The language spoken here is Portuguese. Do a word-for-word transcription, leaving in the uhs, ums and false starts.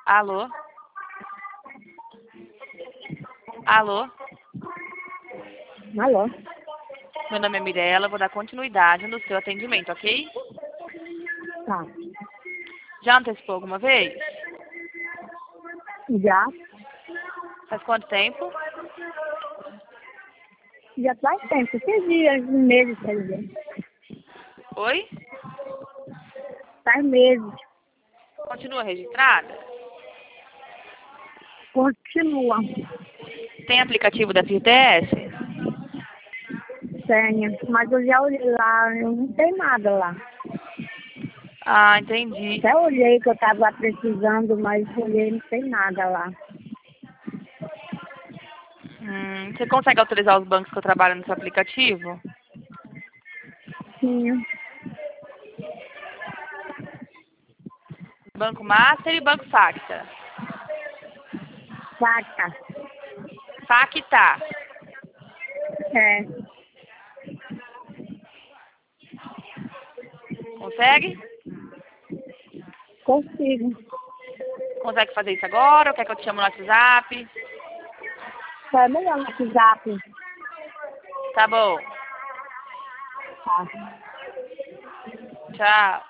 Alô? Alô? Alô? Meu nome é Mirella, vou dar continuidade no seu atendimento, ok? Tá. Já antecipou alguma vez? Já? Faz quanto tempo? Já faz tempo. Esses dias, meses, quer dizer. Oi? Faz meses. Continua registrada? Continua. Tem aplicativo da F T S? Tenho. Mas eu já olhei lá, eu não tem nada lá. Ah, entendi. Até olhei que eu tava precisando, mas olhei, não tem nada lá. Hum, você consegue autorizar os bancos que eu trabalho no seu aplicativo? Sim. Banco Master e Banco Facta. Vaca. Facta. É. Consegue? Consigo. Consegue fazer isso agora ou quer que eu te chame no WhatsApp? É melhor no WhatsApp. Tá bom. Tá. Tchau.